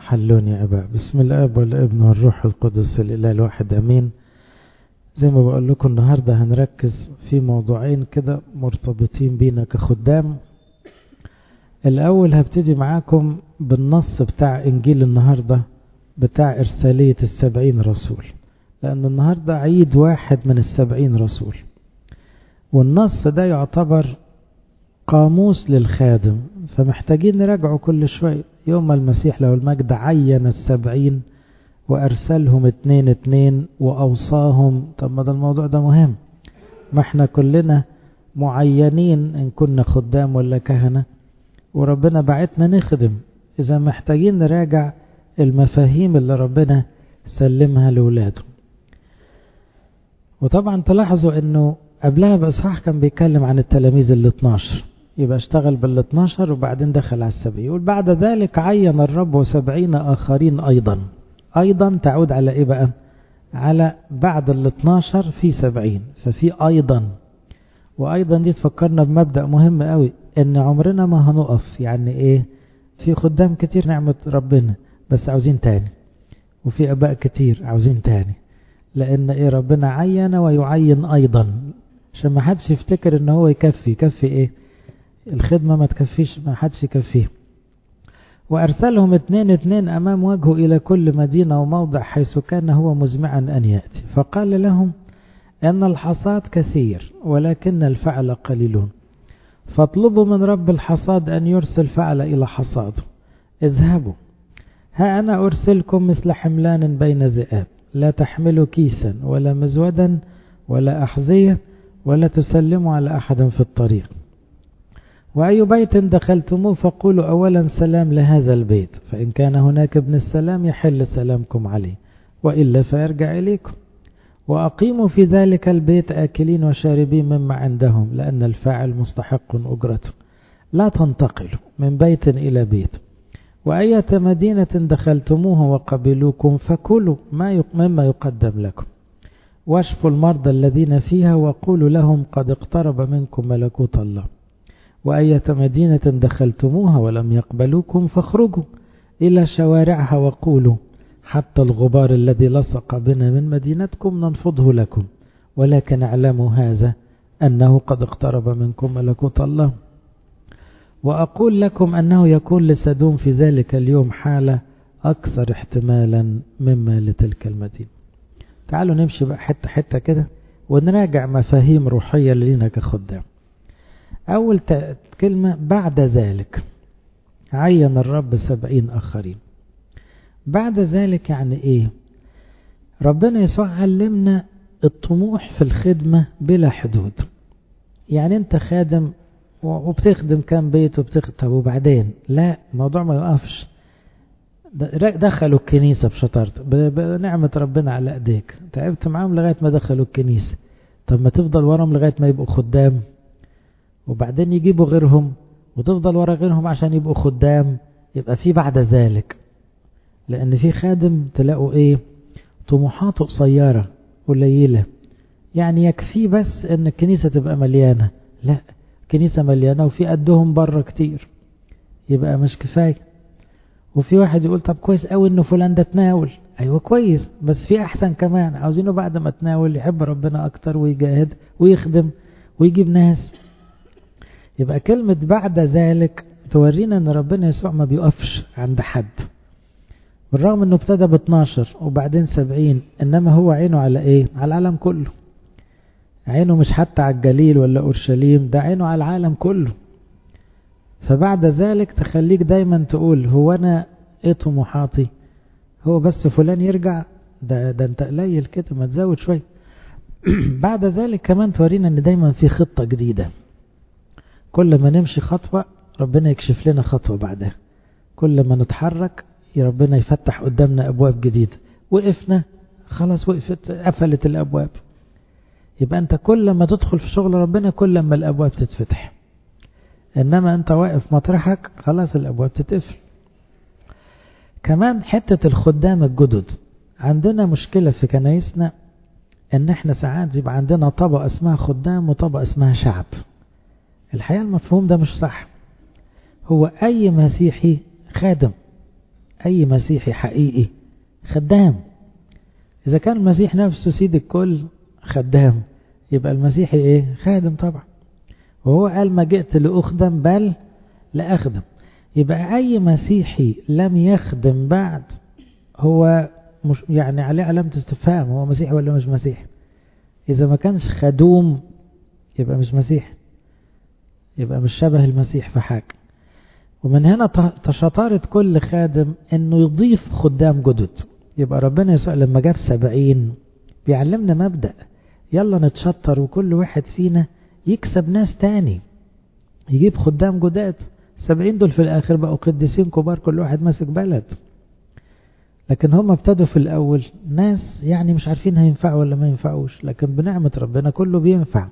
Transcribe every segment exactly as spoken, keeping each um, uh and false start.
حلوني يا أبا. بسم الآب والابن والروح القدس الإله الواحد أمين. زي ما بقول لكم النهاردة هنركز في موضوعين كده مرتبطين بينا كخدام. الأول هبتدي معاكم بالنص بتاع إنجيل النهاردة بتاع إرسالية السبعين رسول، لأن النهاردة عيد واحد من السبعين رسول، والنص ده يعتبر قاموس للخادم، فمحتاجين نراجعه كل شوية. يوم المسيح له المجد عين السبعين وأرسلهم اتنين اتنين وأوصاهم. طب ما ده الموضوع ده مهم، ما احنا كلنا معينين إن كنا خدام ولا كهنة، وربنا بعتنا نخدم. إذا محتاجين نراجع المفاهيم اللي ربنا سلمها لولاده. وطبعا تلاحظوا انه قبلها بإصحاح كان بيتكلم عن التلاميذ ال اتناشر، يبقى اشتغل بال اتناشر وبعدين دخل على السبعين. يقول بعد ذلك عين الرب سبعين آخرين أيضا. أيضا تعود على إيه بقى؟ على بعد ال اتناشر في سبعين، ففي أيضا. وأيضا دي تفكرنا بمبدأ مهم قوي، إن عمرنا ما هنقف. يعني إيه؟ في خدام كتير نعمة ربنا بس عاوزين تاني، وفي أباء كتير عاوزين تاني، لأن إيه؟ ربنا عين ويعين أيضا، عشان ما حدش يفتكر إن هو يكفي. يكفي إيه؟ الخدمة ما تكفيش، ما حدش يكفيه. وأرسلهم اتنين اتنين أمام وجهه إلى كل مدينة وموضع حيث كان هو مزمعا أن يأتي، فقال لهم أن الحصاد كثير ولكن الفعل قليلون، فاطلبوا من رب الحصاد أن يرسل فعل إلى حصاده. اذهبوا، ها أنا أرسلكم مثل حملان بين ذئاب، لا تحملوا كيسا ولا مزودا ولا أحذية ولا تسلموا على أحد في الطريق. وأي بيت دخلتموه فقولوا أولا سلام لهذا البيت، فإن كان هناك ابن السلام يحل سلامكم عليه، وإلا فيرجع إليكم. وأقيموا في ذلك البيت آكلين وشاربين مما عندهم، لأن الفاعل مستحق أجرته. لا تنتقلوا من بيت إلى بيت. وأية مدينة دخلتموها وقبلوكم فكلوا ما مما يقدم لكم، واشفوا المرضى الذين فيها وقولوا لهم قد اقترب منكم ملكوت الله. وأية مدينة دخلتموها ولم يقبلوكم فاخرجوا إلى شوارعها وقولوا حتى الغبار الذي لصق بنا من مدينتكم ننفضه لكم، ولكن اعلموا هذا أنه قد اقترب منكم ملكوت الله. وأقول لكم أنه يكون لسدوم في ذلك اليوم حالة أكثر احتمالا مما لتلك المدينة. تعالوا نمشي بقى حتة حتة كده ونراجع مفاهيم روحية لنا كخدام. أول كلمة بعد ذلك عين الرب سبعين آخرين. بعد ذلك يعني إيه؟ ربنا يسوع علمنا الطموح في الخدمة بلا حدود. يعني أنت خادم وبتخدم كام بيت وبتخدم، طب وبعدين؟ لا، الموضوع ما يوقفش. دخلوا الكنيسة بشطارة بنعمة ربنا على أيديك، تعبت معاهم لغاية ما دخلوا الكنيسة، طب ما تفضل وراهم لغاية ما يبقوا خدام، وبعدين يجيبوا غيرهم وتفضل ورا غيرهم عشان يبقوا خدام. يبقى في بعد ذلك، لأن في خادم تلاقوا إيه؟ طموحاته قصيرة قليلة، يعني يكفي بس إن الكنيسة تبقى مليانة. لا، كنيسة مليانة وفي قدهم بره كتير، يبقى مش كفاية. وفي واحد يقول طب كويس قوي إنه فلان ده تناول، أيوة كويس، بس في أحسن كمان، عاوزينه بعد ما تناول يحب ربنا أكتر ويجاهد ويخدم ويجيب ناس. يبقى كلمة بعد ذلك تورينا ان ربنا يسوع ما بيقفش عند حد، بالرغم انه ابتدى ب اتناشر وبعدين سبعين، انما هو عينه على ايه؟ على العالم كله. عينه مش حتى على الجليل ولا اورشليم، ده عينه على العالم كله. فبعد ذلك تخليك دايما تقول هو انا ايه طموحاتي؟ هو بس فلان يرجع؟ ده, ده انت قليل كده، ما تزود شوي. بعد ذلك كمان تورينا ان دايما في خطة جديدة، كل ما نمشي خطوة ربنا يكشف لنا خطوة بعدها، كل ما نتحرك ربنا يفتح قدامنا أبواب جديدة. وقفنا خلاص، وقفت قفلت الأبواب. يبقى أنت كل ما تدخل في شغل ربنا كل ما الأبواب تتفتح، إنما أنت واقف مطرحك خلاص الأبواب تتقفل. كمان حتة الخدام الجدد، عندنا مشكلة في كنايسنا إن إحنا ساعات يبقى عندنا طبقة اسمها خدام وطبقة اسمها شعب. الحقيقة المفهوم ده مش صح. هو أي مسيحي خادم، أي مسيحي حقيقي خدام. إذا كان المسيح نفسه سيد الكل خدام، يبقى المسيحي إيه؟ خادم طبعا. وهو قال ما جئت لأخدم بل لأخدم. يبقى أي مسيحي لم يخدم بعد هو مش يعني عليه علامة استفهام، هو مسيحي ولا مش مسيحي؟ إذا ما كانش خدوم يبقى مش مسيحي، يبقى مش شبه المسيح في حاجة. ومن هنا تشطارة كل خادم انه يضيف خدام جدد. يبقى ربنا يسوع لما جاب سبعين بيعلمنا مبدأ، يلا نتشطر وكل واحد فينا يكسب ناس تاني، يجيب خدام جداد. سبعين دول في الاخر بقوا قديسين كبار، كل واحد ماسك بلد. لكن هم ابتدوا في الاول ناس يعني مش عارفين هينفعوا ولا ما ينفعوش، لكن بنعمة ربنا كله بينفع.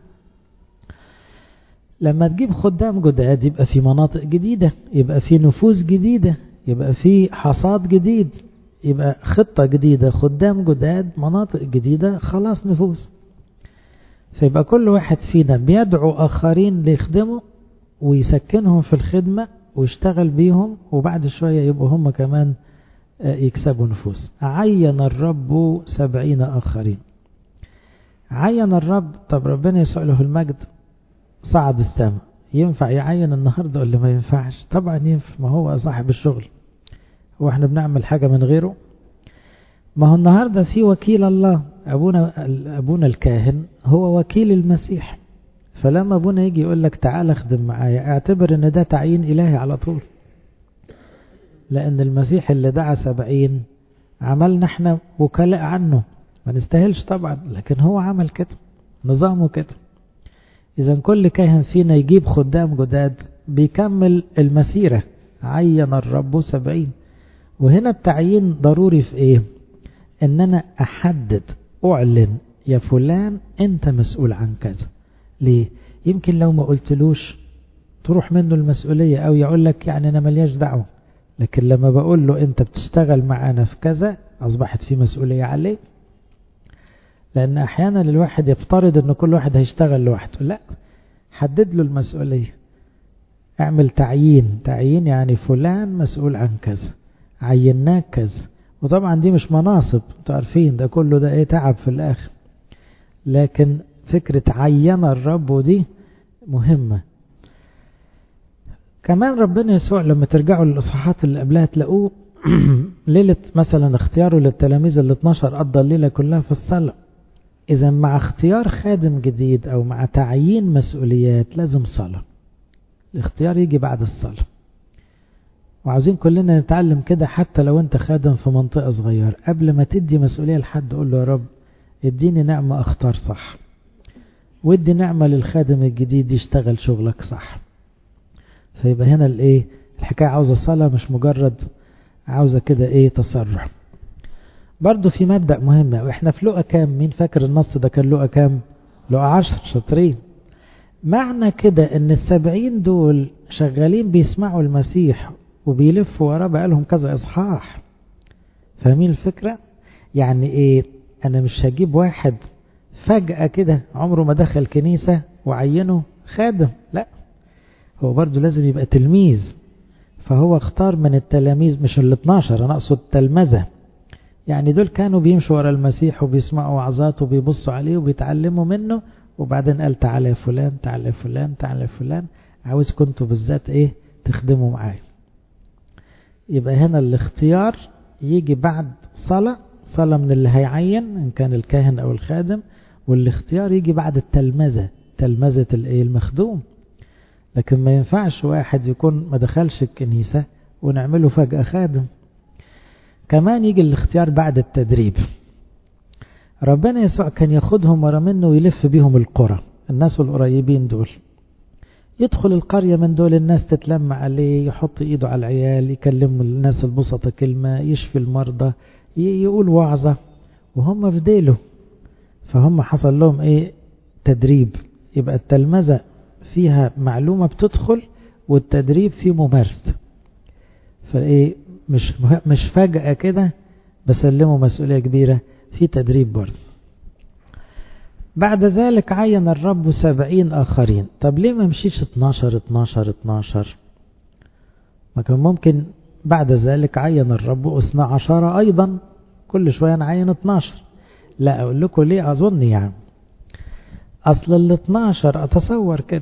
لما تجيب خدام جداد يبقى في مناطق جديدة، يبقى في نفوس جديدة، يبقى في حصاد جديد، يبقى خطة جديدة، خدام جداد، مناطق جديدة، خلاص نفوس. فيبقى كل واحد فينا بيدعو آخرين ليخدموا ويسكنهم في الخدمة ويشتغل بيهم، وبعد شوية يبقوا هم كمان يكسبوا نفوس. عين الرب سبعين آخرين. عين الرب. طب ربنا يسوع له المجد صعد السماء، ينفع يعين النهاردة ولا ما ينفعش؟ طبعا ينفع، ما هو صاحب الشغل. هو احنا بنعمل حاجة من غيره؟ ما هو النهاردة في وكيل الله، أبونا, أبونا الكاهن هو وكيل المسيح. فلما أبونا يجي يقول لك تعال اخدم معايا، اعتبر ان ده تعيين إلهي على طول، لأن المسيح اللي دعا سبعين عملنا احنا وكلاء عنه، ما نستاهلش طبعا، لكن هو عمل كده، نظامه كده. إذا كل كاهن فينا يجيب خدام جداد بيكمل المسيرة. عين الرب سبعين. وهنا التعيين ضروري في ايه؟ ان انا احدد، اعلن يا فلان انت مسؤول عن كذا. ليه؟ يمكن لو ما قلتلوش تروح منه المسؤولية، او يقول لك يعني انا ملياش دعوة. لكن لما بقول له انت بتشتغل معانا في كذا، اصبحت في مسؤولية عليه. لان احيانا الواحد يفترض ان كل واحد هيشتغل لوحده، لا، حدد له المسؤولية. اعمل تعيين. تعيين يعني فلان مسؤول عن كذا، عيناك كذا. وطبعا دي مش مناصب، انتوا عارفين ده كله ده ايه، تعب في الاخر. لكن فكرة عين الرب ودي مهمة. كمان ربنا يسوع لما ترجعوا للإصحاحات اللي قبلها تلاقوه ليلة مثلا اختياره للتلاميذ ال اتناشر قضى الليلة كلها في الصلاة. إذا مع اختيار خادم جديد أو مع تعيين مسؤوليات لازم صلاة. الاختيار يجي بعد الصلاة. وعاوزين كلنا نتعلم كده، حتى لو انت خادم في منطقة صغيرة، قبل ما تدي مسؤولية لحد قول له يا رب اديني نعمة اختار صح، وادي نعمة للخادم الجديد يشتغل شغلك صح. فيبقى هنا الايه الحكاية عاوزة صلاة، مش مجرد عاوزة كده ايه تسرع. برضو في مبدأ مهم، واحنا في لقا كام؟ مين فاكر النص ده كان لقا كام؟ لقا عشر. شاطرين. معنى كده ان السبعين دول شغالين بيسمعوا المسيح وبيلفوا وراه بقالهم كذا اصحاح. فاهمين الفكرة؟ يعني ايه؟ انا مش هجيب واحد فجأة كده عمره ما دخل كنيسة وعينه خادم، لا، هو برضو لازم يبقى تلميذ. فهو اختار من التلاميذ، مش ال اتناشر، انا اقصد تلمذة، يعني دول كانوا بيمشوا ورا المسيح وبيسمعوا وعظاته وبيبصوا عليه وبيتعلموا منه. وبعدين قال تعالى يا فلان، تعالى يا فلان، تعالى يا فلان، عاوز كنتوا بالذات ايه تخدموا معايا. يبقى هنا الاختيار يجي بعد صلاة، صلاة من اللي هيعين ان كان الكاهن او الخادم، والاختيار يجي بعد التلمذة، تلمذة الايه المخدوم. لكن ما ينفعش واحد يكون ما دخلش الكنيسة ونعمله فجأة خادم. كمان يجي الاختيار بعد التدريب. ربنا يسوع كان ياخدهم ورا منه ويلف بيهم القرى، الناس القريبين دول، يدخل القرية من دول الناس تتلم عليه، يحط ايده على العيال، يكلم الناس البسطة كلمة، يشفي المرضى، يقول وعظة، وهم في ديله. فهم حصل لهم ايه تدريب. يبقى التلمذة فيها معلومة بتدخل، والتدريب فيه ممارسة. فايه مش مش فجأة كده بسلمه مسؤولية كبيرة، في تدريب برضه. بعد ذلك عين الرب سبعين آخرين. طب ليه ما مشيش اتناشر اتناشر اتناشر؟ ما كان ممكن بعد ذلك عين الرب اثنا عشر أيضا، كل شوية نعين اتناشر. لا أقول لكم ليه أظن يعني، أصل ال اتناشر أتصور كده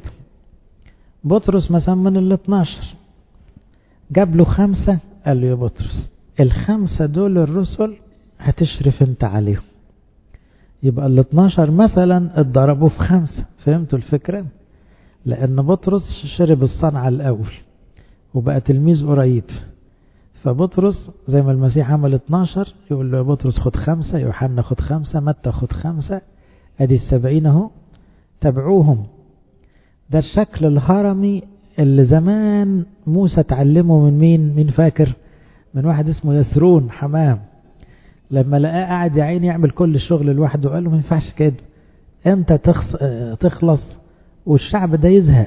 بطرس مثلا من ال اتناشر جاب له خمسة، قال له يا بطرس الخمسة دول الرسل هتشرف انت عليهم، يبقى ال اتناشر مثلا اتضربوا في خمسة. فهمتوا الفكرة؟ لأن بطرس شرب الصنعة الأول وبقى تلميذ قريب، فبطرس زي ما المسيح عمل اتناشر يقول له يا بطرس خد خمسة، يوحنا خد خمسة، متى خد خمسة، ادي السبعين اهو تبعوهم. ده الشكل الهرمي اللي زمان موسى تعلمه من مين؟ مين فاكر؟ من واحد اسمه يثرون حمام، لما لقاه قاعد يا عيني يعمل كل الشغل لوحده قال له ما ينفعش كده، انت تخص... تخلص والشعب ده يزهق،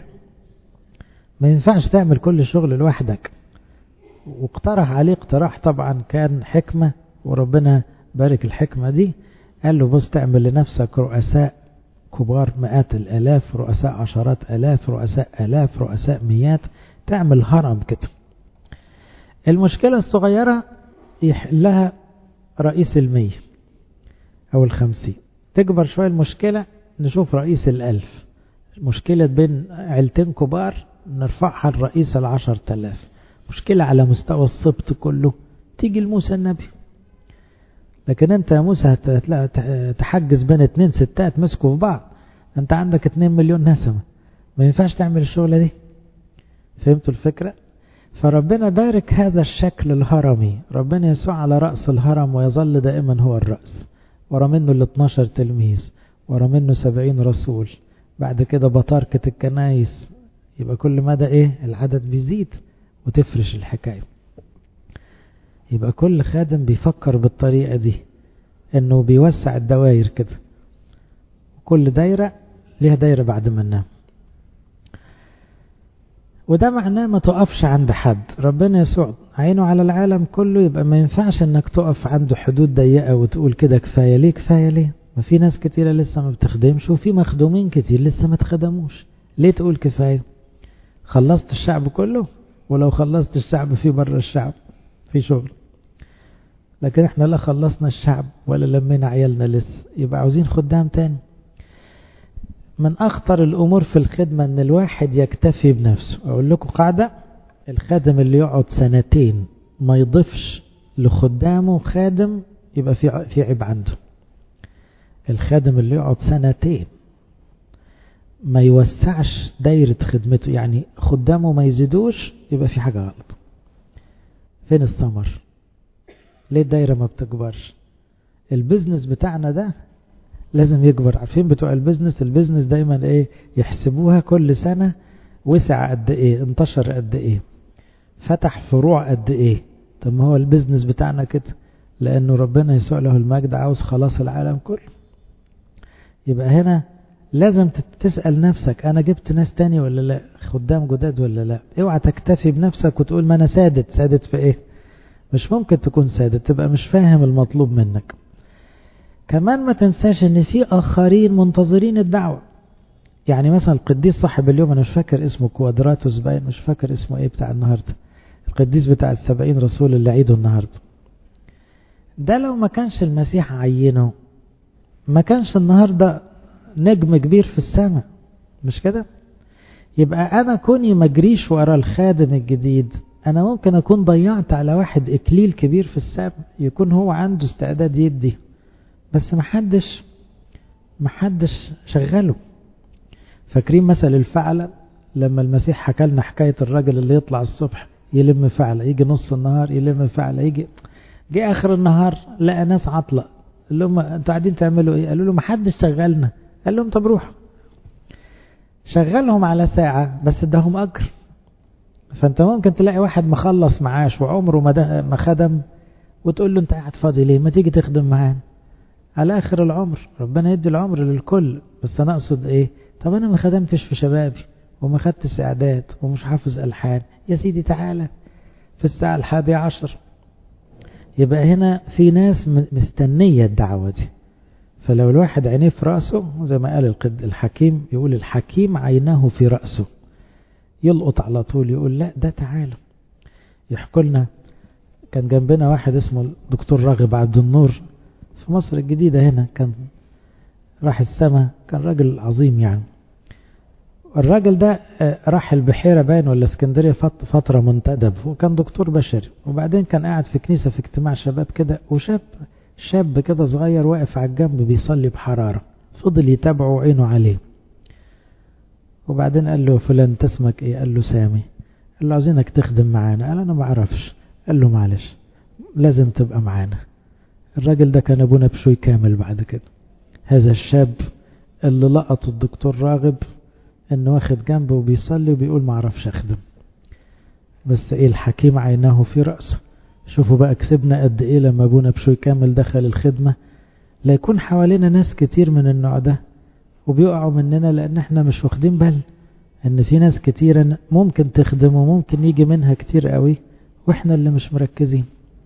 ما ينفعش تعمل كل الشغل لوحدك. واقترح عليه اقتراح طبعا كان حكمة، وربنا بارك الحكمة دي، قال له بص تعمل لنفسك رؤساء كبار مئات الآلاف، رؤساء عشرات آلاف، رؤساء آلاف، رؤساء مئات، تعمل هرم كده. المشكلة الصغيرة يحلها رئيس المية أو الخمسين، تكبر شوية المشكلة نشوف رئيس الألف، مشكلة بين عيلتين كبار نرفعها الرئيس العشر تلاف، مشكلة على مستوى السبط كله تيجي لموسى النبي. لكن انت يا موسى تحجز بين اتنين ستات مسكوا في بعض، انت عندك اتنين مليون نسمة، ما ينفعش تعمل الشغلة دي. فهمتوا الفكرة؟ فربنا بارك هذا الشكل الهرمي، ربنا يسوع على رأس الهرم ويظل دائما هو الرأس، ورا منه ال اتناشر تلميذ، ورا منه سبعين رسول، بعد كده بطاركة الكنايس، يبقى كل مدى ايه العدد بيزيد وتفرش الحكاية. يبقى كل خادم بيفكر بالطريقة دي، انه بيوسع الدوائر كده، كل دايرة ليها دايرة بعد منها. وده معناه ما تقفش عند حد. ربنا يسوع عينه على العالم كله، يبقى ما ينفعش انك تقف عنده حدود ضيقة وتقول كده كفاية. ليه كفاية؟ ليه؟ ما في ناس كتيرة لسه ما بتخدمش، وفي مخدومين كتير لسه ما تخدموش. ليه تقول كفاية؟ خلصت الشعب كله؟ ولو خلصت الشعب في بره الشعب في شغل، لكن احنا لا خلصنا الشعب ولا لمينا عيالنا لسه، يبقى عاوزين خدام تاني. من اخطر الامور في الخدمة ان الواحد يكتفي بنفسه. اقول لكم قاعدة، الخادم اللي يقعد سنتين ما يضيفش لخدامه خادم يبقى في في عيب عنده. الخادم اللي يقعد سنتين ما يوسعش دايرة خدمته، يعني خدامه ما يزيدوش، يبقى في حاجة غلط. فين الثمر؟ ليه الدايرة ما بتكبرش؟ البزنس بتاعنا ده لازم يكبر. عارفين بتوع البزنس، البزنس دايما ايه يحسبوها كل سنة، وسع قد ايه، انتشر قد ايه، فتح فروع قد ايه. طب ما هو البزنس بتاعنا كده، لانه ربنا يسوع له المجد عاوز خلاص العالم كله. يبقى هنا لازم تسأل نفسك، انا جبت ناس تاني ولا لا، خدام جداد ولا لا. اوعى تكتفي بنفسك وتقول ما انا سادت. سادت في ايه؟ مش ممكن تكون سادت، تبقى مش فاهم المطلوب منك. كمان ما تنساش ان في اخرين منتظرين الدعوة. يعني مثلا القديس صاحب اليوم، انا مش فاكر اسمه، كوادراتوس باين، مش فاكر اسمه ايه بتاع النهاردة، القديس بتاع السبعين رسول اللي عيده النهاردة ده، لو ما كانش المسيح عينه ما كانش النهاردة نجم كبير في السماء، مش كده؟ يبقى انا كوني مجريش ورا الخادم الجديد، انا ممكن اكون ضيعت على واحد اكليل كبير في السماء، يكون هو عنده استعداد يدي، بس محدش محدش شغله. فاكرين مثل الفعلة لما المسيح حكى لنا حكاية الراجل اللي يطلع الصبح يلم فعلة، يجي نص النهار يلم فعلة، يجي جه اخر النهار لقى ناس عطلة، قال لهم انتوا قاعدين تعملوا ايه؟ قالوا له محدش شغلنا. قال لهم طب روحوا. شغلهم على ساعة بس اداهم اجر. فانت ممكن تلاقي واحد مخلص معاش وعمره ما خدم، وتقول له انت قاعد فاضي ليه؟ ما تيجي تخدم معانا على اخر العمر. ربنا يدي العمر للكل، بس انا اقصد ايه؟ طب انا ما خدمتش في شبابي وما خدتش اعداد ومش حافظ الحان، يا سيدي تعالى في الساعة الحادية عشر. يبقى هنا في ناس مستنية الدعوة دي. فلو الواحد عينيه في رأسه، زي ما قال الحكيم، يقول الحكيم عيناه في رأسه، يلقط على طول، يقول لا ده تعالى. يحكوا لنا كان جنبنا واحد اسمه الدكتور راغب عبد النور في مصر الجديدة هنا، كان راح السماء، كان راجل عظيم يعني. الراجل ده راح البحيرة باين ولا اسكندرية فترة منتدب، وكان دكتور بشري، وبعدين كان قاعد في كنيسة في اجتماع شباب كده، وشاب شاب كده صغير واقف على الجنب بيصلي بحرارة، فضل يتابعه وعينه عليه. وبعدين قال له فلان انت اسمك ايه؟ قال له سامي. قال له عايزينك تخدم معانا. قال انا ما اعرفش. قال له معلش لازم تبقى معانا. الراجل ده كان ابونا بشوي كامل بعد كده. هذا الشاب اللي لقط الدكتور راغب انه واخد جنبه وبيصلي وبيقول ما اعرفش اخدم، بس ايه الحكيم عيناه في رأسه. شوفوا بقى كسبنا قد ايه لما ابونا بشوي كامل دخل الخدمة. لا يكون حوالينا ناس كتير من النوع ده وبيقعوا مننا لان احنا مش واخدين بال ان في ناس كتيرة ممكن تخدم وممكن يجي منها كتير قوي واحنا اللي مش مركزين.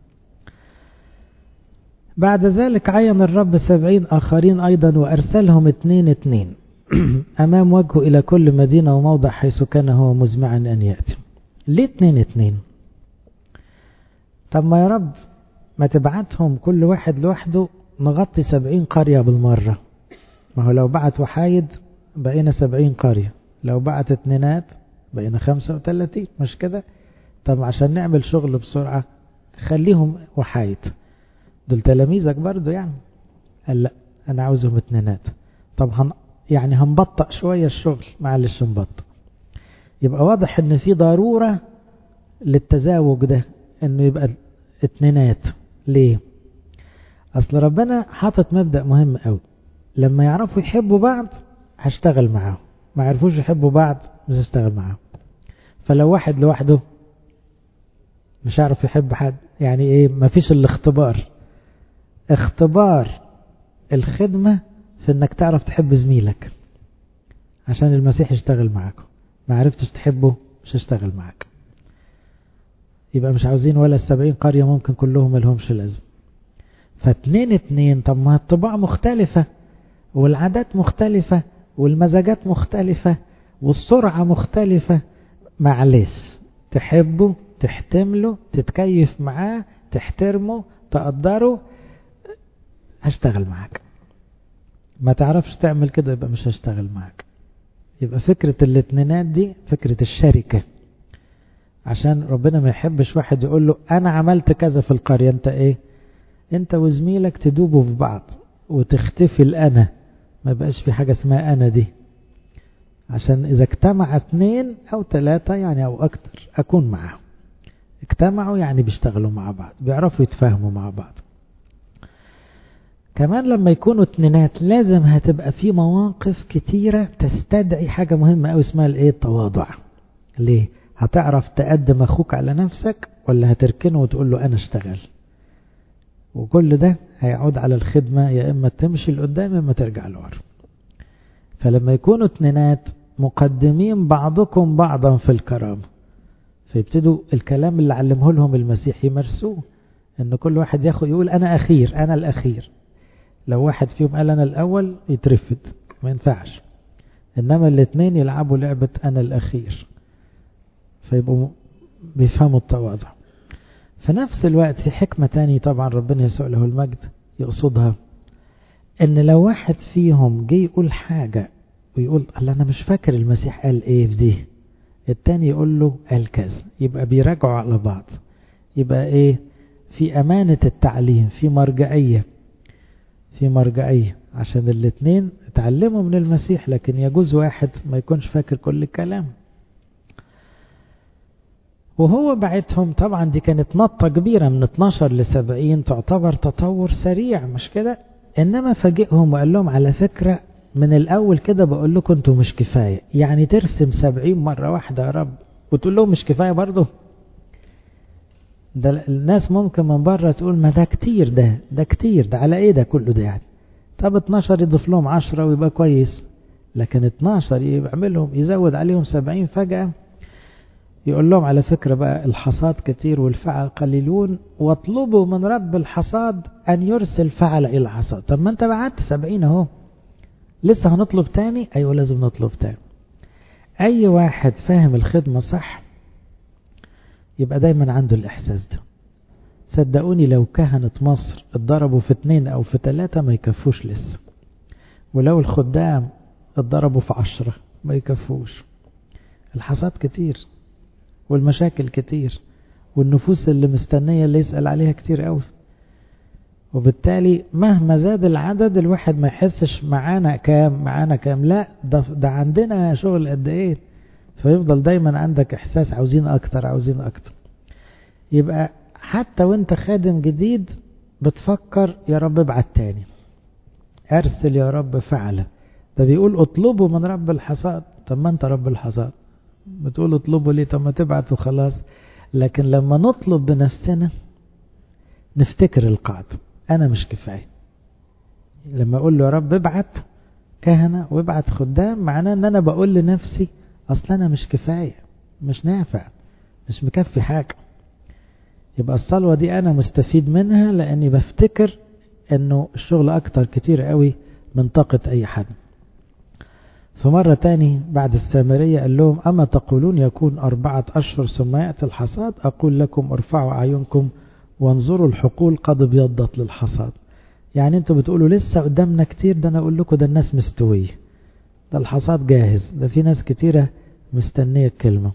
بعد ذلك عين الرب سبعين آخرين أيضا وأرسلهم اتنين اتنين أمام وجهه إلى كل مدينة وموضع حيث كان هو مزمعا أن يأتي. ليه اتنين اتنين؟ طب ما يا رب ما تبعتهم كل واحد لوحده نغطي سبعين قرية بالمرة. ما هو لو بعت وحايد بقينا سبعين قرية، لو بعت اتنينات بقينا خمسة وتلاتين، مش كده؟ طب عشان نعمل شغل بسرعة خليهم وحايد، دول تلاميذك برضو يعني. قال لا انا عاوزهم اتنينات. طب هن يعني هنبطأ شوية الشغل، معلش نبطأ. يبقى واضح ان في ضرورة للتزاوج ده انه يبقى اتنينات. ليه؟ اصل ربنا حاطط مبدأ مهم قوي، لما يعرفوا يحبوا بعض هشتغل معاهم، ما يعرفوش يحبوا بعض مش هشتغل معاهم. فلو واحد لوحده مش عارف يحب حد، يعني ايه؟ ما فيش الاختبار. اختبار الخدمة في انك تعرف تحب زميلك عشان المسيح يشتغل معاكم. ما عرفتش تحبه مش هشتغل معاك. يبقى مش عاوزين ولا السبعين قرية، ممكن كلهم ملهمش لازم. فاتنين اتنين، طب ما الطباع مختلفة والعادات مختلفة والمزاجات مختلفة والسرعة مختلفة. معلش تحبه تحتمله تتكيف معاه تحترمه تقدره هشتغل معاك. ما تعرفش تعمل كده يبقى مش هشتغل معاك. يبقى فكرة الاتنينات دي فكرة الشركة، عشان ربنا ما يحبش واحد يقول له انا عملت كذا في القرية، انت ايه؟ انت وزميلك تدوبوا في بعض وتختفي الانا، ما بقاش في حاجة اسمها انا دي. عشان اذا اجتمع اتنين او تلاتة يعني او اكتر اكون معاهم. اجتمعوا يعني بيشتغلوا مع بعض، بيعرفوا يتفاهموا مع بعض. كمان لما يكونوا اتنينات لازم هتبقى في مواقف كتيرة تستدعي حاجة مهمة أو اسمها الايه؟ التواضع. ليه؟ هتعرف تقدم أخوك على نفسك ولا هتركنه وتقول له أنا اشتغل؟ وكل ده هيعود على الخدمة، يا إما تمشي لقدام يا إما ترجع لورا. فلما يكونوا اتنينات مقدمين بعضكم بعضا في الكرامة، فيبتدوا الكلام اللي علمه لهم المسيح يمارسوه، ان كل واحد ياخد يقول انا اخير انا الاخير. لو واحد فيهم قال انا الاول يترفد، ما ينفعش. انما الاثنين يلعبوا لعبة انا الاخير، فيبقوا بيفهموا التواضع. في نفس الوقت في حكمة تاني طبعا ربنا يسوع له المجد يقصدها، ان لو واحد فيهم جه يقول حاجة ويقول الله انا مش فاكر المسيح قال ايه في دي، التاني يقول له قال كذا، يبقى بيراجعوا على بعض. يبقى ايه؟ في امانة التعليم، في مرجعية في مرجعية عشان الاتنين اتعلموا من المسيح. لكن يجوز واحد ما يكونش فاكر كل الكلام. وهو بعتهم طبعا دي كانت نطة كبيرة من اتناشر لسبعين، تعتبر تطور سريع مش كده؟ انما فاجئهم وقال لهم على فكرة من الاول كده بقول لكم انتوا مش كفاية. يعني ترسم سبعين مرة واحدة يا رب وتقول لهم مش كفاية برضه؟ ده الناس ممكن من بره تقول ما ده كتير، ده ده كتير، ده على ايه ده كله ده يعني؟ طب اتناشر يضيف لهم عشرة ويبقى كويس، لكن اتناشر يعملهم يزود عليهم سبعين فجأة. يقول لهم على فكرة بقى الحصاد كتير والفعل قليلون، واطلبوا من رب الحصاد ان يرسل فعل الى الحصاد. طب ما انت بعت سبعين اهو، لسه هنطلب تاني؟ ايوه لازم نطلب تاني. اي واحد فاهم الخدمة صح يبقى دايما عنده الاحساس ده. صدقوني لو كهنة مصر اتضربوا في اتنين او في تلاتة ما يكفوش لسه، ولو الخدام اتضربوا في عشرة ما يكفوش. الحصاد كتير والمشاكل كتير والنفوس اللي مستنية اللي يسأل عليها كتير قوي، وبالتالي مهما زاد العدد الواحد ما يحسش معانا كام معانا كام، لا ده, ده عندنا شغل قد ايه، فيفضل دايما عندك احساس عاوزين اكتر عاوزين اكتر. يبقى حتى وانت خادم جديد بتفكر يا رب ابعت تاني، ارسل يا رب فعلا. ده بيقول اطلبوا من رب الحصاد. طب ما انت رب الحصاد بتقول اطلبوا ليه؟ طب ما تبعت وخلاص. لكن لما نطلب بنفسنا نفتكر القاعدة، انا مش كفاية. لما اقول له يا رب ابعت كهنة وابعت خدام، معناه ان انا بقول لنفسي اصلا انا مش كفاية، مش نافع، مش مكفي حاجة. يبقى الصلوة دي انا مستفيد منها لاني بفتكر انه الشغل اكتر كتير قوي من طاقة اي حد. فمرة تاني بعد السامرية قال لهم اما تقولون يكون اربعة اشهر ثم يأتي الحصاد، اقول لكم ارفعوا اعينكم وانظروا الحقول قد ابيضت للحصاد. يعني انتوا بتقولوا لسه قدامنا كتير، ده انا اقول لكم ده الناس مستوية، ده الحصاد جاهز، ده في ناس كتيرة مستنية الكلمة.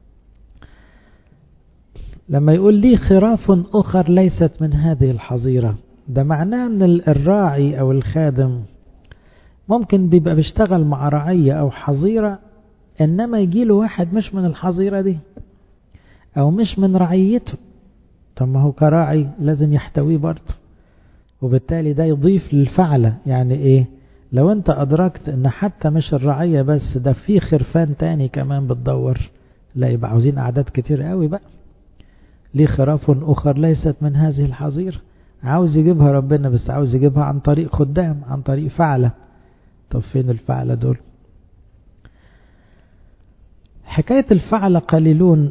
لما يقول لي خراف اخر ليست من هذه الحظيرة، ده معناه ان الراعي او الخادم ممكن بيبقى بيشتغل مع رعية او حظيرة، انما يجيله واحد مش من الحظيرة دي او مش من رعيته. طب ما هو كراعي لازم يحتويه برضه، وبالتالي ده يضيف للفعلة. يعني ايه؟ لو انت ادركت ان حتى مش الرعية بس، ده في خرفان تاني كمان بتدور، لا يبقى عاوزين اعداد كتير قوي بقى. ليه خراف اخر ليست من هذه الحظيرة، عاوز يجيبها ربنا بس عاوز يجيبها عن طريق خدام، عن طريق فعلة. طب فين الفعلة دول؟ حكاية الفعلة قليلون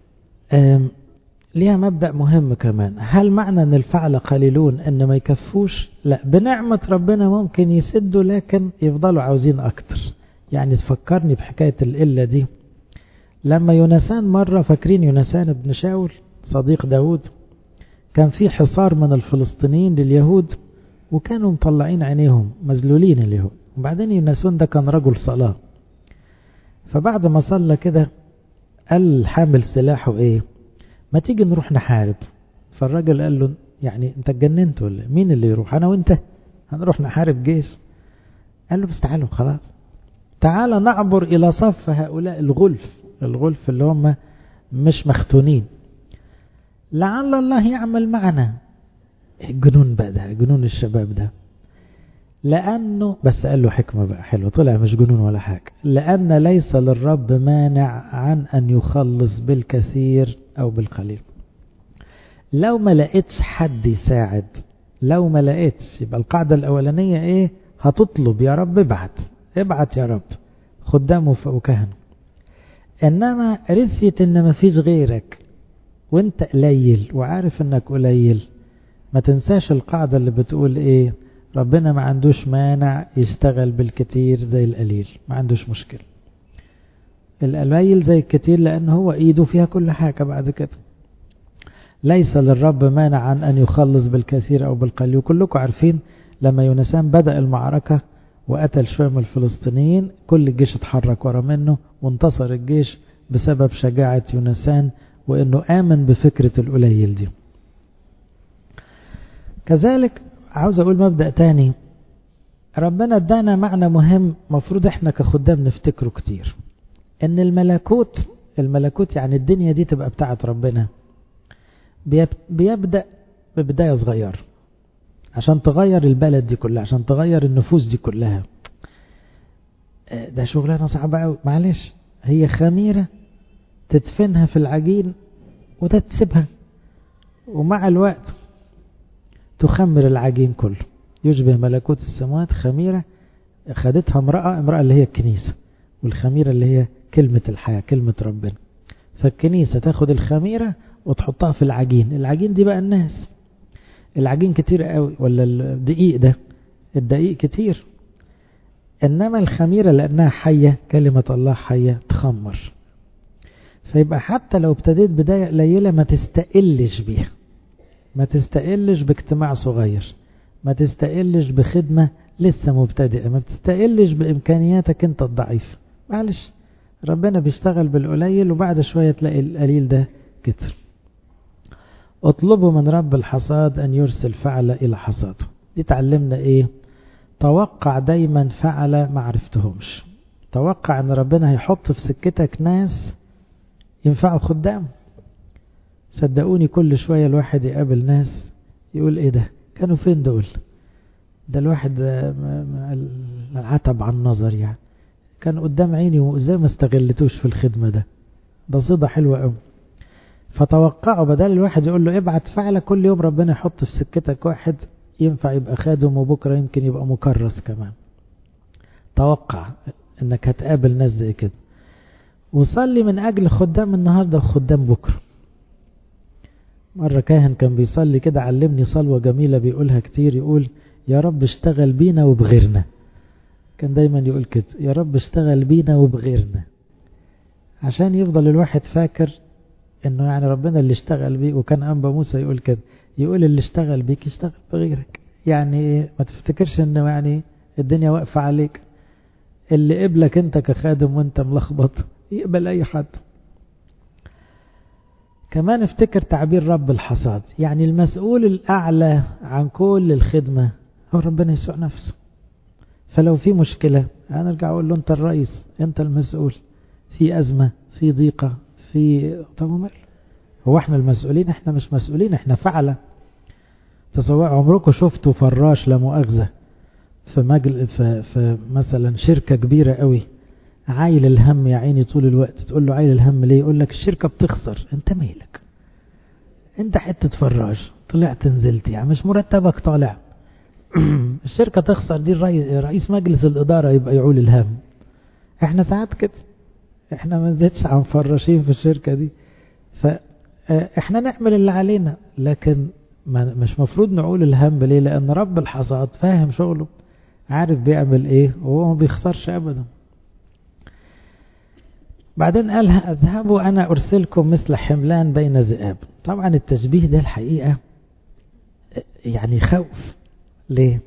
ليها مبدأ مهم كمان. هل معنى ان الفعلة قليلون ان ما يكفوش؟ لا، بنعمة ربنا ممكن يسدوا لكن يفضلوا عاوزين اكتر. يعني تفكرني بحكاية القلة دي لما يونسان مرة، فاكرين يونسان ابن شاول صديق داود، كان في حصار من الفلسطينيين لليهود وكانوا مطلعين عينيهم مذلولين اليهود. وبعدين يونسان ده كان رجل صلاة، فبعد ما صلى كده قال حامل سلاحه ايه؟ ما تيجي نروح نحارب. فالراجل قال له يعني انت اتجننت ولا مين اللي يروح؟ انا وانت هنروح نحارب جيش؟ قال له بس تعالوا خلاص، تعال نعبر الى صف هؤلاء الغلف، الغلف اللي هم مش مختونين، لعل الله يعمل معنا. الجنون بقى ده، جنون الشباب ده. لأنه بس قال له حكمة بقى حلوة، طلع مش جنون ولا حاجة. لأن ليس للرب مانع عن أن يخلص بالكثير أو بالقليل. لو ما لقيتش حد يساعد، لو ما لقيتش، يبقى القاعدة الأولانية إيه؟ هتطلب يا رب ابعت، ابعت يا رب خدامه وكهنه. إنما رثية إن ما فيش غيرك وانت قليل وعارف انك قليل، ما تنساش القاعدة اللي بتقول ايه؟ ربنا ما عندوش مانع يشتغل بالكتير زي القليل، ما عندوش مشكلة. القليل زي الكتير لان هو ايده فيها كل حاجة بعد كده. ليس للرب مانع عن ان يخلص بالكثير او بالقليل. وكلكم عارفين لما يونسان بدأ المعركة وقتل شوية من الفلسطينيين، كل الجيش اتحرك ورا منه وانتصر الجيش بسبب شجاعة يونسان وانه آمن بفكرة القليل دي. كذلك عاوز اقول مبدأ تاني، ربنا ادانا معنى مهم مفروض احنا كخدام نفتكره كتير، ان الملكوت الملكوت يعني الدنيا دي تبقى بتاعت ربنا، بيبدأ ببداية صغيرة عشان تغير البلد دي كلها، عشان تغير النفوس دي كلها. ده شغلانة صعبة قوي، معلش، هي خميرة تدفنها في العجين وتتسبها، ومع الوقت تخمر العجين كله. يشبه ملكوت السماوات خميرة خدتها امرأة، امرأة اللي هي الكنيسة، والخميرة اللي هي كلمة الحياة، كلمة ربنا. فالكنيسة تاخد الخميرة وتحطها في العجين، العجين دي بقى الناس. العجين كتير قوي، ولا الدقيق ده، الدقيق كتير، انما الخميرة لانها حية، كلمة الله حية تخمر. فيبقى حتى لو ابتديت بداية قليلة ما تستقلش بيها، ما تستقلش باجتماع صغير، ما تستقلش بخدمة لسه مبتدئة، ما تستقلش بإمكانياتك انت الضعيف. معلش ربنا بيشتغل بالقليل وبعد شوية تلاقي القليل ده كتر. اطلبوا من رب الحصاد أن يرسل فعل إلى حصاده. دي تعلمنا إيه؟ توقع دايما فعل ما عرفتهمش. توقع أن ربنا هيحط في سكتك ناس ينفعوا خدام. صدقوني كل شوية الواحد يقابل ناس يقول إيه ده؟ كانوا فين دول؟ ده الواحد العتب عن النظر يعني، كان قدام عيني وإزاي ما استغلتوش في الخدمة ده. ده صيدة حلوة قوي. فتوقعوا بدل الواحد يقول له ابعت فعلة كل يوم ربنا يحط في سكتك واحد ينفع يبقى خادم وبكرة يمكن يبقى مكرس كمان. توقع انك هتقابل ناس زي كده، وصلي من اجل خدام النهاردة وخدام بكرة. مرة كاهن كان بيصلي كده علمني صلوة جميلة بيقولها كتير، يقول يا رب اشتغل بينا وبغيرنا. كان دايما يقول كده يا رب اشتغل بينا وبغيرنا، عشان يفضل الواحد فاكر انه يعني ربنا اللي اشتغل بيه. وكان أنبا موسى يقول كده، يقول اللي اشتغل بيك يشتغل بغيرك. يعني ما تفتكرش انه يعني الدنيا واقفة عليك، اللي قبلك انت كخادم وانت ملخبط يقبل اي حد. كمان افتكر تعبير رب الحصاد، يعني المسؤول الاعلى عن كل الخدمة هو ربنا يسوع نفسه. فلو في مشكلة هنرجع اقول له انت الرئيس، انت المسؤول. في ازمة، في ضيقة، في طب ومال، هو احنا المسؤولين؟ احنا مش مسؤولين، احنا فعلة. تصور عمركم شفتوا فراش لا مؤاخذة في مجل في, في مثلا شركة كبيرة قوي عايل الهم يا عيني طول الوقت، تقول له عايل الهم ليه؟ يقول لك الشركة بتخسر. انت مالك؟ انت حتة فراش طلعت نزلت يعني مش مرتبك طالع. الشركة تخسر، دي الرئيس رئيس مجلس الإدارة يبقى يعول الهم. احنا ساعات كده، احنا ما نزيدش عن فراشين في الشركة دي. فاحنا نعمل اللي علينا، لكن ما مش مفروض نعول الهم. ليه؟ لأن رب الحصاد فاهم شغله، عارف بيعمل ايه، وهو ما بيخسرش ابدا. بعدين قال اذهبوا انا ارسلكم مثل حملان بين ذئاب. طبعا التشبيه ده الحقيقة يعني خوف. ليه؟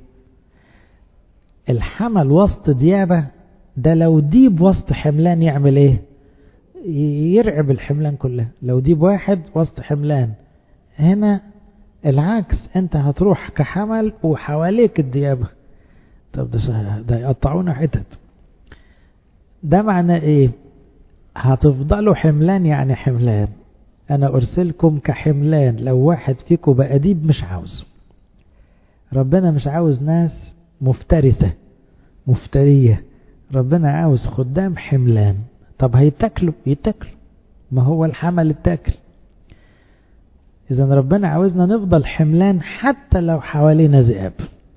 الحمل وسط ديابة ده لو ديب وسط حملان يعمل ايه؟ يرعب الحملان كلها. لو ديب واحد وسط حملان، هنا العكس، انت هتروح كحمل وحواليك الديابة. طب ده ده يقطعونا حتت. ده معناه ايه؟ هتفضلوا حملان، يعني حملان. انا ارسلكم كحملان. لو واحد فيكم بقى ديب مش عاوز. ربنا مش عاوز ناس مفترسة مفترية، ربنا عاوز خدام حملان. طب هيتاكلوا؟ يتاكلوا، ما هو الحمل التاكل. اذا ربنا عاوزنا نفضل حملان حتى لو حوالينا ذئاب،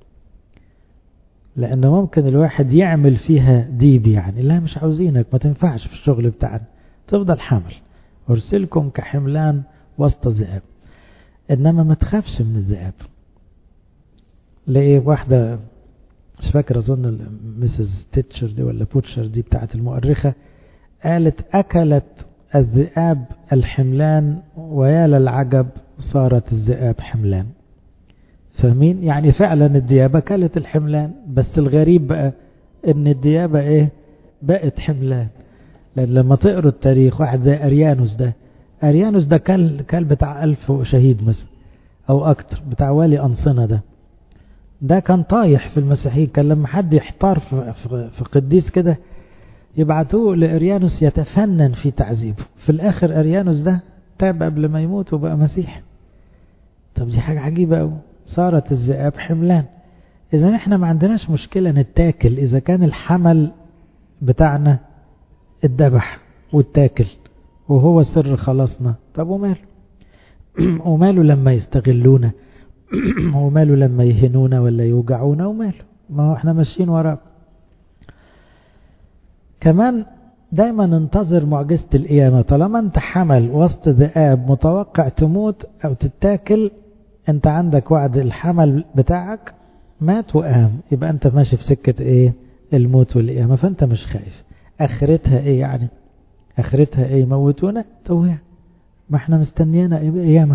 لأنه ممكن الواحد يعمل فيها ديب يعني. لا مش عاوزينك، ما تنفعش في الشغل بتاعنا، تفضل حمل. أرسلكم كحملان وسط ذئاب. إنما ما تخافش من الذئاب. ليه؟ واحدة مش فاكر أظن مسز تيتشر دي ولا بوتشر دي بتاعت المؤرخة، قالت أكلت الذئاب الحملان ويا للعجب صارت الذئاب حملان. فاهمين؟ يعني فعلا الديابة كلت الحملان، بس الغريب بقى ان الديابة ايه؟ بقت حملان. لان لما تقروا التاريخ واحد زي اريانوس ده، اريانوس ده كل كل بتاع الف شهيد مثلا او اكتر، بتاع والي انصنة ده. ده كان طايح في المسيحيين. كان لما حد يحتار في, في, في قديس كده يبعتوه لاريانوس يتفنن في تعذيبه. في الاخر اريانوس ده تاب قبل ما يموت وبقى مسيح. طب دي حاجة عجيبة قوي. صارت الذئاب حملان. إذا احنا ما عندناش مشكلة نتاكل إذا كان الحمل بتاعنا الذبح والتاكل وهو سر خلاصنا. طب وماله؟ وماله لما يستغلونا؟ وماله لما يهنونا ولا يوجعونا؟ وماله؟ ما هو احنا ماشيين وراه. كمان دايما ننتظر معجزة القيامة. طالما انت حمل وسط ذئاب متوقع تموت او تتاكل، انت عندك وعد الحمل بتاعك مات وقام، يبقى انت ماشي في سكة ايه؟ الموت والقيامة. فانت مش خايف. اخرتها ايه يعني؟ اخرتها ايه؟ موتونا؟ طويع. ما احنا مستنيانا قيامة.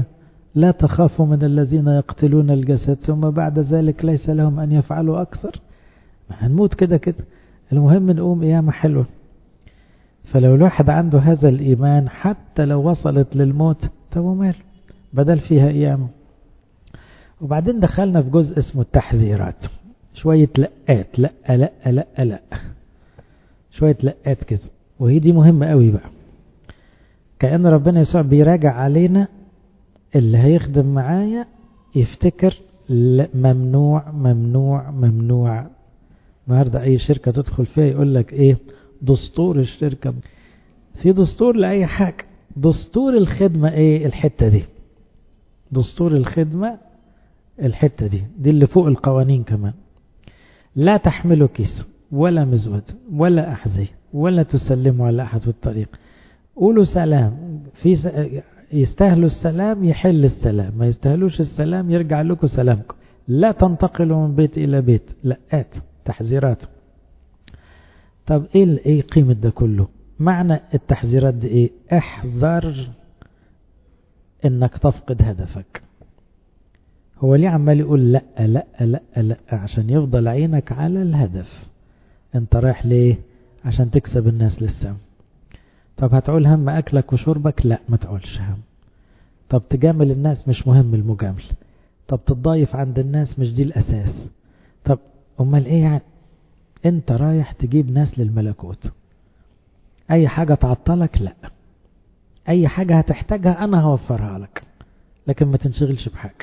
لا تخافوا من الذين يقتلون الجسد ثم بعد ذلك ليس لهم أن يفعلوا أكثر. هنموت كده كده، المهم نقوم قيامة حلوة. فلو الواحد عنده هذا الإيمان حتى لو وصلت للموت طب ومال، بدل فيها قيامة. وبعدين دخلنا في جزء اسمه التحذيرات، شوية لقات، لا لا لا لا، شوية لقات كده، وهي دي مهمة قوي بقى. كأن ربنا يسوع بيراجع علينا اللي هيخدم معايا يفتكر ممنوع ممنوع ممنوع. النهارده أي شركة تدخل فيها يقول لك إيه دستور الشركة، في دستور لأي حاجة. دستور الخدمة إيه؟ الحتة دي دستور الخدمة، الحتة دي دي اللي فوق القوانين كمان. لا تحملوا كيس ولا مزود ولا أحذية ولا تسلموا على أحد في الطريق. قولوا سلام، في س... يستاهلوا السلام يحل السلام، ما يستاهلوش السلام يرجع لكم سلامكم. لا تنتقلوا من بيت إلى بيت، لقات تحذيرات. طب إيه إيه قيمة ده كله؟ معنى التحذيرات دي إيه؟ احذر إنك تفقد هدفك. هو ليه عمال يقول لا لا لا لا؟ عشان يفضل عينك على الهدف. انت رايح ليه؟ عشان تكسب الناس للسما. طب هتعول هم أكلك وشربك؟ لا ما تعولش هم. طب تجامل الناس؟ مش مهم المجامل. طب تتضايف عند الناس؟ مش دي الأساس. طب أمال إيه يعني؟ انت رايح تجيب ناس للملكوت. أي حاجة تعطلك لا، أي حاجة هتحتاجها أنا هوفرها لك، لكن ما تنشغلش بحاجة.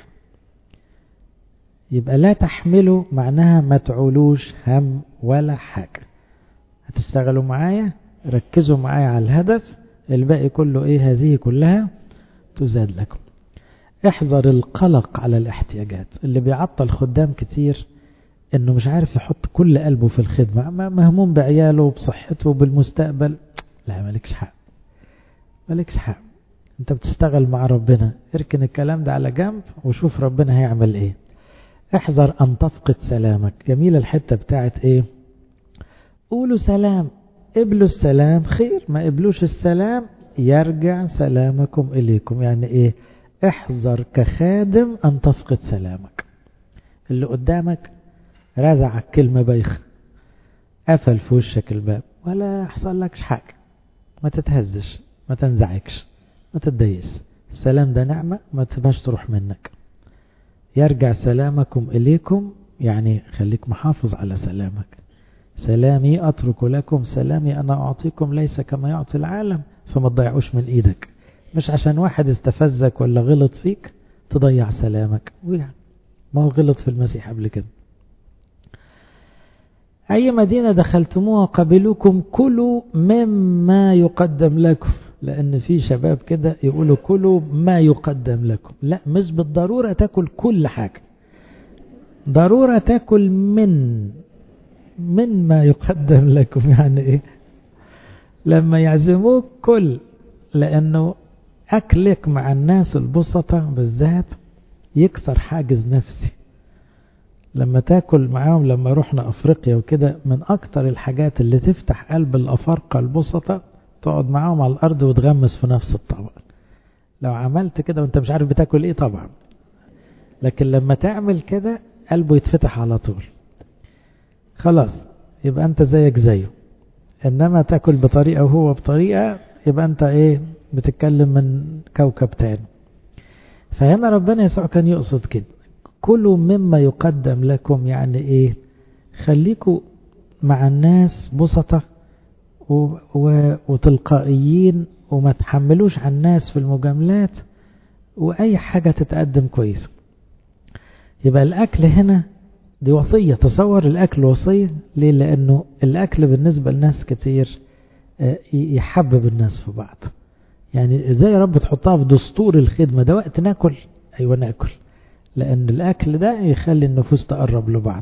يبقى لا تحملوا معناها ما تعولوش هم ولا حاجة. هتشتغلوا معايا، ركزوا معايا على الهدف، الباقي كله ايه؟ هذه كلها تزاد لكم. احذر القلق على الاحتياجات. اللي بيعطل خدام كتير انه مش عارف يحط كل قلبه في الخدمة، مهموم بعياله وبصحته وبالمستقبل. لا مالكش حق، مالكش حق. انت بتشتغل مع ربنا، اركن الكلام ده على جنب وشوف ربنا هيعمل ايه. احذر ان تفقد سلامك. جميلة الحتة بتاعت ايه؟ قولوا سلام، قبلوا السلام خير، ما قبلوش السلام يرجع سلامكم إليكم. يعني ايه؟ احذر كخادم ان تفقد سلامك. اللي قدامك رزعك كلمة بايخة، قفل في وشك الباب، ولا يحصل لكش حاجة، ما تتهزش، ما تنزعكش، ما تتضايقش. السلام ده نعمة ما تسيبهاش تروح منك. يرجع سلامكم إليكم، يعني خليك محافظ على سلامك. سلامي أترك لكم، سلامي أنا أعطيكم، ليس كما يعطي العالم. فما تضيعوش من إيدك، مش عشان واحد استفزك ولا غلط فيك تضيع سلامك. ويعني ما هو غلط في المسيح قبل كده. أي مدينة دخلتموها قبلوكم كلوا مما يقدم لكم. لأن في شباب كده يقولوا كلوا ما يقدم لكم. لا، مش بالضرورة تاكل كل حاجة، ضرورة تاكل من من ما يقدم لكم. يعني ايه؟ لما يعزموك كل، لأنه أكلك مع الناس البسطة بالذات يكسر حاجز نفسي. لما تاكل معاهم، لما رحنا أفريقيا وكده، من أكتر الحاجات اللي تفتح قلب الأفارقة البسطة تقعد معاهم على الأرض وتغمس في نفس الطبق. لو عملت كده وانت مش عارف بتاكل ايه طبعا، لكن لما تعمل كده قلبه يتفتح على طول. خلاص يبقى انت زيك زيه. انما تاكل بطريقة وهو بطريقة، يبقى انت ايه؟ بتتكلم من كوكب تاني. فهنا ربنا يسوع كان يقصد كده، كلوا مما يقدم لكم. يعني ايه؟ خليكوا مع الناس بسطة و... و... وتلقائيين، وما تحملوش على الناس في المجاملات، واي حاجة تتقدم كويس. يبقى الاكل هنا دي وصية. تصور الاكل وصية ليه؟ لانه الاكل بالنسبة لناس كتير يحبب الناس في بعض. يعني ازاي يا رب تحطها في دستور الخدمة؟ ده وقت ناكل، ايوه ناكل، لان الاكل ده يخلي النفوس تقرب لبعض.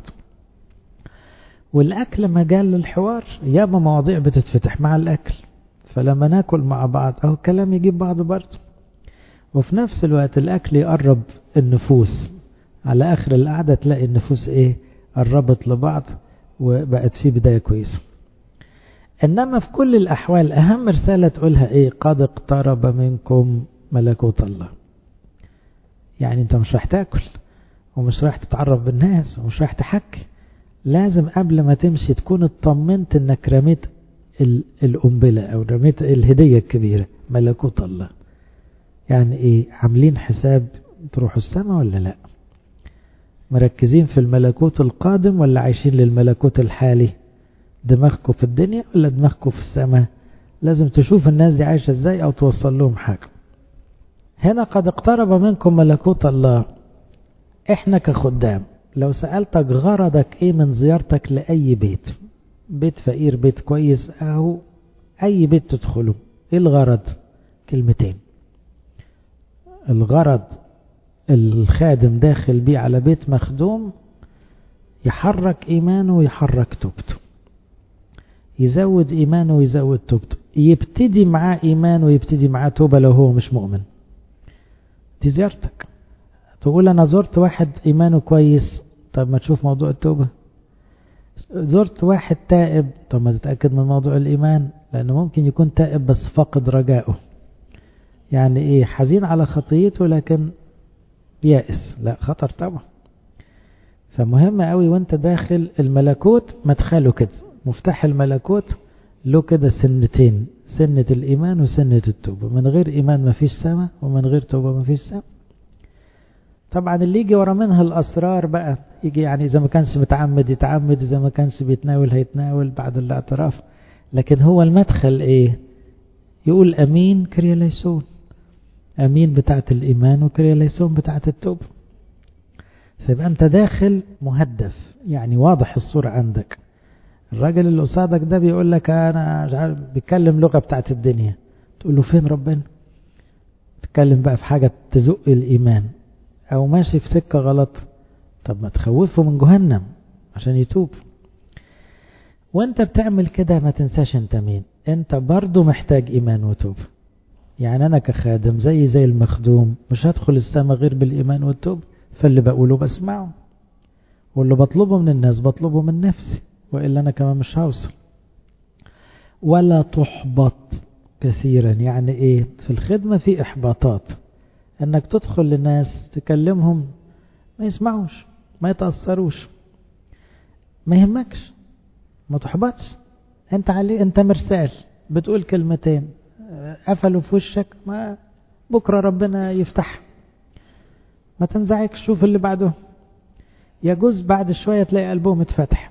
والاكل مجال للحوار، ياما مواضيع بتتفتح مع الاكل. فلما ناكل مع بعض اهو الكلام يجيب بعض برضه. وفي نفس الوقت الاكل يقرب النفوس. على اخر القعدة تلاقي النفوس ايه؟ قربت لبعض وبقت في بداية كويسة. انما في كل الاحوال اهم رسالة تقولها ايه؟ قد اقترب منكم ملكوت الله. يعني انت مش رايح تاكل ومش رايح تتعرف بالناس ومش رايح تحكي. لازم قبل ما تمشي تكون اطمنت انك رميت القنبلة او رميت الهدية الكبيرة، ملكوت الله. يعني ايه؟ عاملين حساب تروحوا السماء ولا لا؟ مركزين في الملكوت القادم ولا عايشين للملكوت الحالي؟ دماغكم في الدنيا ولا دماغكم في السماء؟ لازم تشوف الناس دي عايشة ازاي او توصل لهم حاجة. هنا قد اقترب منكم ملكوت الله. احنا كخدام لو سألتك غرضك ايه من زيارتك لأي بيت، بيت فقير بيت كويس او اي بيت تدخله، ايه الغرض؟ كلمتين. الغرض الخادم داخل بيه على بيت مخدوم يحرك ايمانه ويحرك توبته، يزود ايمانه ويزود توبته، يبتدي معاه ايمان ويبتدي معاه توبة لو هو مش مؤمن. دي زيارتك. تقول انا زرت واحد ايمانه كويس، طب ما تشوف موضوع التوبة. زرت واحد تائب، طب ما تتأكد من موضوع الايمان، لانه ممكن يكون تائب بس فقد رجائه. يعني ايه؟ حزين على خطيته لكن يائس، لا خطر طبعا. فمهم قوي وانت داخل الملكوت مدخله كده، مفتاح الملكوت له كده سنتين، سنة الايمان وسنة التوبة. من غير ايمان ما فيش سماء، ومن غير توبة ما فيش سماء. طبعا اللي يجي ورا منها الاسرار بقى يجي، يعني اذا ما كانش متعمد يتعمد، اذا ما كانش بيتناول هيتناول بعد الاعتراف. لكن هو المدخل ايه؟ يقول امين كرياليسون، امين بتاعت الايمان وكرياليسون بتاعت التوبة. فيبقى انت داخل مهدف، يعني واضح الصورة عندك. الراجل اللي قصادك ده بيقول لك انا مش عارف، بيتكلم لغة بتاعت الدنيا، تقول له فين ربنا؟ تتكلم بقى في حاجة تزق الايمان، او ماشي في سكة غلط، طب ما تخوفه من جهنم عشان يتوب. وانت بتعمل كده ما تنساش انت مين. انت برضو محتاج ايمان وتوب. يعني انا كخادم زي زي المخدوم مش هدخل السماء غير بالايمان والتوب. فاللي بقوله بسمعه، واللي بطلبه من الناس بطلبه من نفسي، وإلا أنا كمان مش هوصل. ولا تحبط كثيرا. يعني إيه؟ في الخدمة في إحباطات، أنك تدخل للناس تكلمهم ما يسمعوش، ما يتأثروش، ما يهمكش، ما تحبطش. أنت عليه، أنت مرسال، بتقول كلمتين قفلوا في وشك، ما بكرة ربنا يفتح. ما تنزعكش، شوف اللي بعده، يجوز بعد شوية تلاقي قلبهم اتفتح.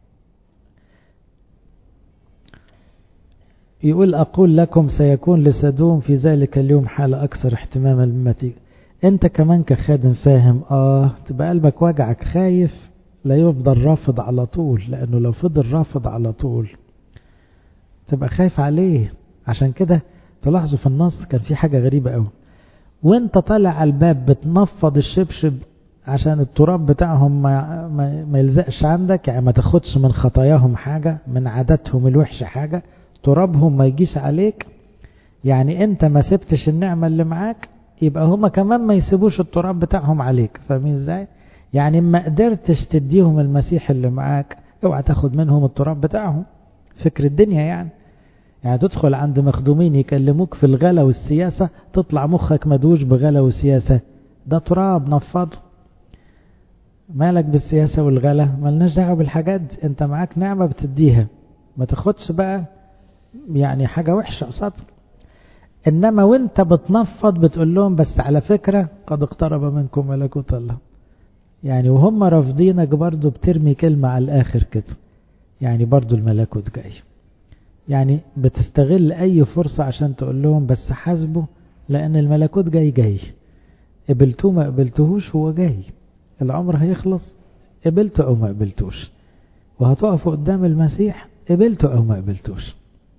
يقول أقول لكم سيكون لسدوم في ذلك اليوم حالة أكثر اهتماما مما تيجي. أنت كمان كخادم فاهم، آه تبقى قلبك وجعك، خايف لا يفضل رافض على طول، لأنه لو فضل رافض على طول تبقى خايف عليه. عشان كده تلاحظوا في النص كان في حاجة غريبة قوي، وانت طالع على الباب بتنفض الشبشب عشان التراب بتاعهم ما, ما, ما يلزقش عندك، يعني ما تاخدش من خطاياهم حاجة، من عاداتهم الوحشة حاجة، ترابهم ما يجيش عليك. يعني انت ما سبتش النعمة اللي معاك، يبقى هما كمان ما يسيبوش التراب بتاعهم عليك. فاهمين ازاي؟ يعني ما قدرتش تديهم المسيح اللي معاك، اوعى تاخد منهم التراب بتاعهم. فكر الدنيا يعني. يعني تدخل عند مخدومين يكلموك في الغلا والسياسة، تطلع مخك مدوش بغلا وسياسة، ده تراب نفضه. مالك بالسياسة والغلا؟ مالناش دعوه بالحاجات دي. انت معاك نعمة بتديها، ما تاخدش بقى يعني حاجة وحشة قصاد. انما وانت بتنفض بتقول لهم بس على فكرة قد اقترب منكم ملكوت الله. يعني وهم رافضينك برضو بترمي كلمة على الاخر كده، يعني برضو الملكوت جاي. يعني بتستغل اي فرصة عشان تقول لهم بس حاسبوا، لان الملكوت جاي جاي. قبلتوه ما قبلتوهوش هو جاي، العمر هيخلص، قبلته او ما قبلتوش، وهتقفوا قدام المسيح قبلته او ما قبلتوش.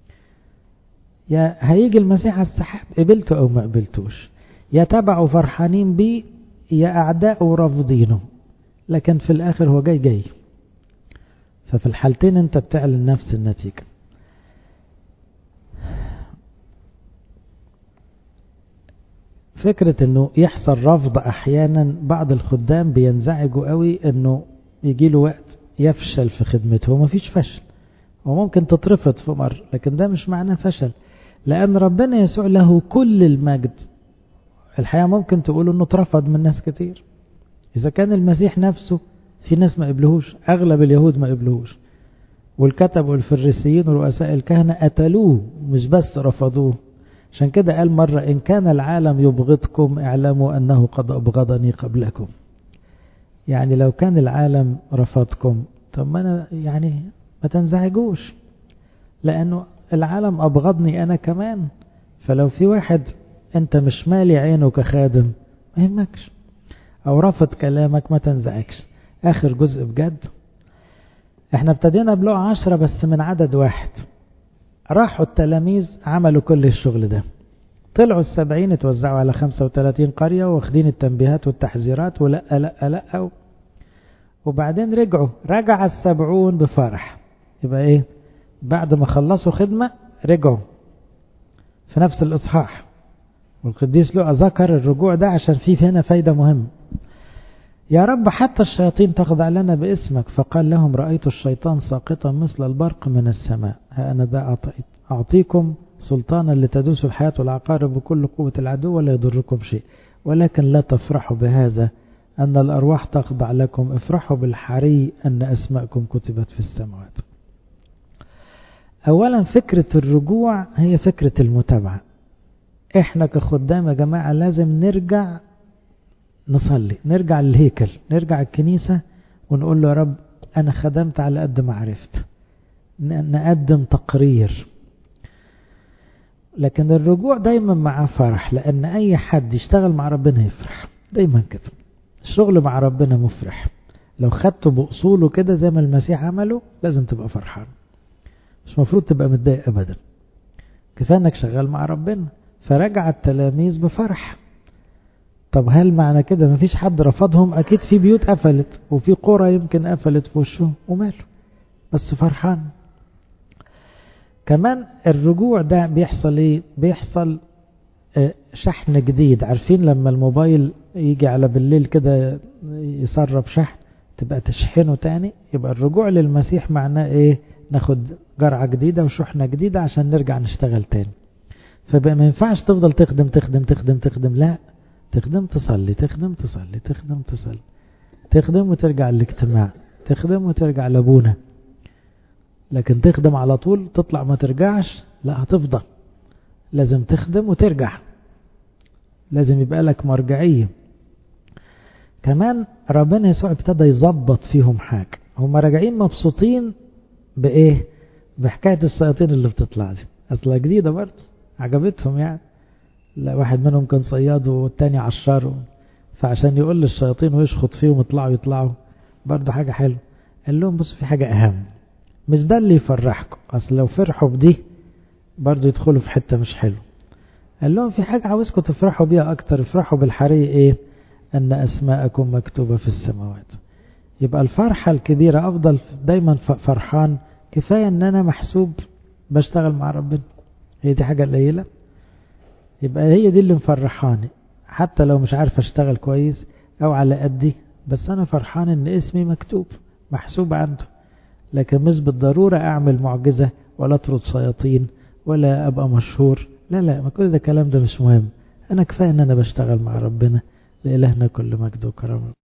يا هيجي المسيح على السحاب قبلته او ما قبلتوش، يا تبعوا فرحانين بيه يا اعداء رافضينه، لكن في الاخر هو جاي جاي. ففي الحالتين انت بتعلن نفس النتيجة. فكرة انه يحصل رفض احيانا، بعض الخدام بينزعجوا قوي انه يجي له وقت يفشل في خدمته. وما فيش فشل، وممكن تترفض في مرة، لكن ده مش معناه فشل، لان ربنا يسوع له كل المجد الحقيقة ممكن تقولوا انه اترفض من ناس كتير. اذا كان المسيح نفسه في ناس ما قبلهوش، اغلب اليهود ما قبلهوش، والكتب والفريسيين ورؤساء الكهنة قتلوه مش بس رفضوه. عشان كده قال مرة إن كان العالم يبغضكم اعلموا أنه قد أبغضني قبلكم. يعني لو كان العالم رفضكم، طب ما أنا يعني ما تنزعجوش، لأنه العالم أبغضني أنا كمان. فلو في واحد أنت مش مالي عينه كخادم ما يهمكش، أو رفض كلامك ما تنزعجش. آخر جزء بجد، احنا ابتدينا بلقى عشرة بس من عدد واحد. راحوا التلاميذ عملوا كل الشغل ده، طلعوا السبعين اتوزعوا على خمسة وثلاثين قرية واخدين التنبيهات والتحذيرات ولا لا لا، وبعدين رجعوا. رجع السبعون بفرح. يبقى ايه؟ بعد ما خلصوا خدمة رجعوا في نفس الإصحاح. والقديس لوقا ذكر الرجوع ده عشان فيه هنا فايدة مهمة. يا رب حتى الشياطين تخضع لنا باسمك. فقال لهم رأيت الشيطان ساقطا مثل البرق من السماء، ها أنا ذا أعطيكم سلطانا لتدوسوا الحياة والعقارب بكل قوة العدو ولا يضركم شيء، ولكن لا تفرحوا بهذا أن الأرواح تخضع لكم، افرحوا بالحري أن أسماءكم كتبت في السماوات. أولا فكرة الرجوع هي فكرة المتابعة. احنا كخدام يا جماعة لازم نرجع نصلي، نرجع للهيكل، نرجع الكنيسة ونقول له يا رب أنا خدمت على قد ما عرفت، نقدم تقرير. لكن الرجوع دايما مع فرح، لأن أي حد يشتغل مع ربنا يفرح دايما كده. الشغل مع ربنا مفرح، لو خدته بأصوله كده زي ما المسيح عمله لازم تبقى فرحان، مش مفروض تبقى متضايق أبدا. كفاية أنك شغال مع ربنا. فرجع التلاميذ بفرح. طب هل معنى كده مفيش حد رفضهم؟ أكيد في بيوت قفلت وفي قرى يمكن قفلت في وشهم وماله، بس فرحان. كمان الرجوع ده بيحصل ايه؟ بيحصل شحن جديد. عارفين لما الموبايل يجي على بالليل كده يسرب شحن تبقى تشحنه تاني؟ يبقى الرجوع للمسيح معناه ايه؟ ناخد جرعة جديدة وشحنة جديدة عشان نرجع نشتغل تاني. فبقى ما ينفعش تفضل تخدم تخدم تخدم تخدم، لا، تخدم تصلي، تخدم تصلي، تخدم تصلي، تخدم وترجع الاجتماع، تخدم وترجع لابونا. لكن تخدم على طول تطلع ما ترجعش، لا هتفضل. لازم تخدم وترجع، لازم يبقى لك مرجعية. كمان ربنا يسوع ابتدى يظبط فيهم حاجة. هم راجعين مبسوطين بإيه؟ بحكاية الشياطين اللي بتطلع دي، أصلا جديدة برضه عجبتهم يعني. لا، واحد منهم كان صياد والتاني عشار، فعشان يقول للشياطين ويشخط فيهم يطلعوا يطلعوا برضه حاجة حلوة. قال لهم بص في حاجة أهم، مش ده اللي يفرحكم، أصل لو فرحوا بدي برضو يدخلوا في حتة مش حلو. قال لهم في حاجة عاوزكم تفرحوا بيها أكتر، افرحوا بالحري إيه؟ أن أسماءكم مكتوبة في السماوات. يبقى الفرحة الكبيرة أفضل دايما فرحان. كفاية أن أنا محسوب بشتغل مع ربنا، هي دي حاجة قليلة. يبقى هي دي اللي مفرحاني، حتى لو مش عارف أشتغل كويس أو على قدي، بس أنا فرحان أن اسمي مكتوب محسوب عنده. لكن مش بالضرورة أعمل معجزة ولا أطرد شياطين ولا أبقى مشهور، لا لا، ما كل ده كلام ده مش مهم. أنا كفاية أن أنا بشتغل مع ربنا. لإلهنا كل مجد وكرامة.